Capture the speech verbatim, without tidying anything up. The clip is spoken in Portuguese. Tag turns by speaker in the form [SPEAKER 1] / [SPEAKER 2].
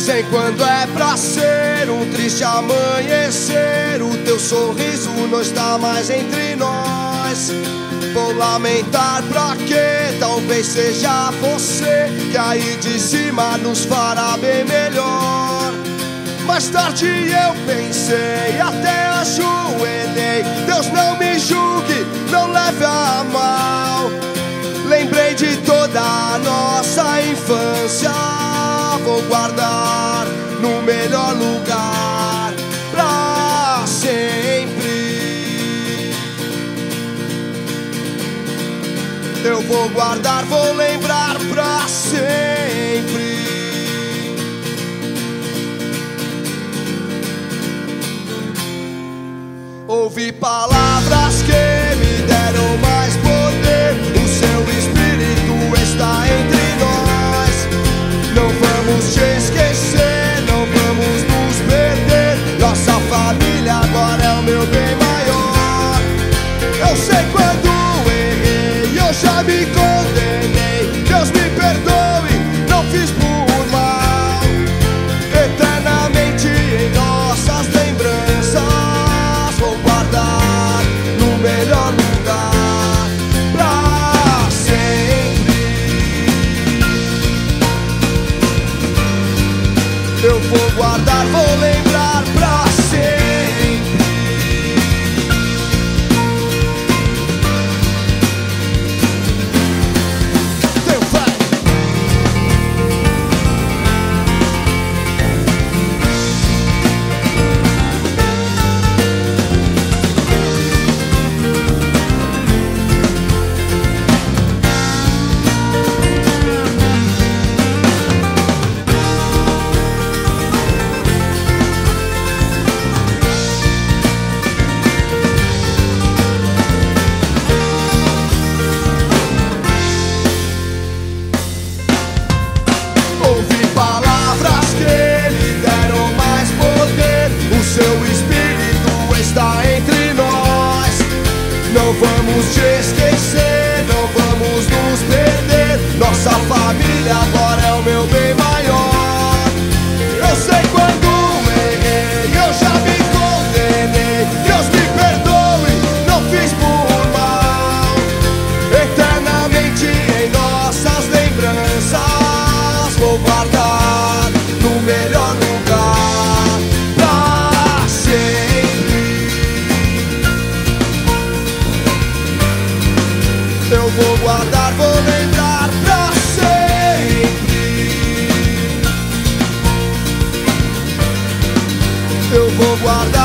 [SPEAKER 1] sei quando é pra ser um triste amanhecer. O teu sorriso não está mais entre nós. Vou lamentar pra quê? Talvez seja você que aí de cima nos fará bem melhor. Mais tarde eu pensei, até ajoelhei. Deus, não me julgue, não leve a mal. Lembrei de toda a nossa infância. Vou guardar no melhor lugar pra sempre. Eu vou guardar, vou lembrar pra sempre. Ouvi palavras que me deram mais poder. O seu espírito está entre nós. Não vamos te esquecer, não vamos nos perder. Nossa família agora é o meu bem maior. Eu sei quando errei, eu já me condenei. Deus me perdoe, não fiz por mal. Eternamente em nossas lembranças vou guardar no melhor lugar pra sempre. Eu vou guardar, vou lembrar pra sempre. Teu pai. Ouvi palavras que lhe deram mais poder. O seu espírito está entre nós. Não vamos te esquecer, não vamos nos perder. Nossa família agora é o meu bem maior. Eu sei quando errei, eu já me condenei. Deus me perdoe, não fiz por mal. Eternamente em nossas lembranças vou guardar no melhor lugar pra sempre. Eu vou guardar, vou lembrar pra sempre. Eu vou guardar.